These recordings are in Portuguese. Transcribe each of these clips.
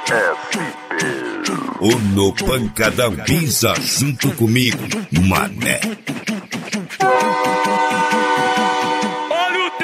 O No Pancadão pisa junto comigo, mané. Olha o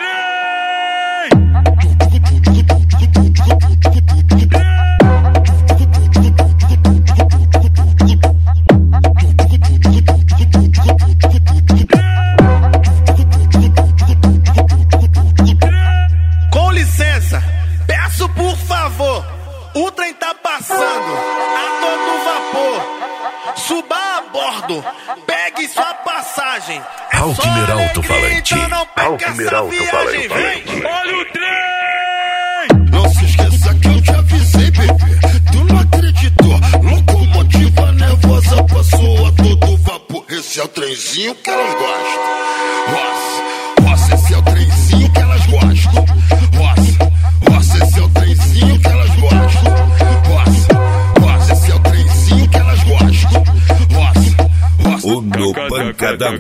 Com licença, peço por favor, o trem tá passando a todo vapor. Suba a bordo, pegue sua passagem. Alckmin Alto-Falante. Alckmin Alto-Falante. Olha o trem! Não se esqueça que eu te avisei, bebê. Tu não acreditou? Locomotiva nervosa passou a todo vapor. Esse é o trenzinho que elas gostam. Nossa, esse é o trenzinho que elas gostam. Nossa, esse é o trenzinho que elas gostam. Nossa, esse é o trenzinho que elas gostam. O No Pancadão.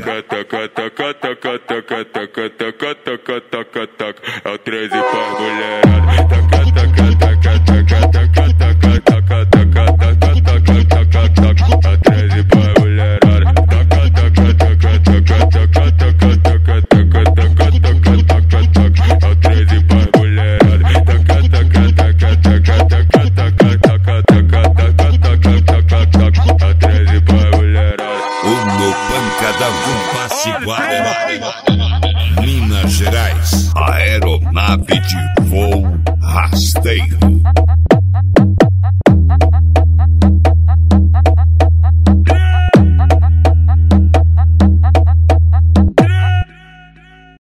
É o 13 pra mulherada. Minas Gerais, aeronave de voo rasteiro.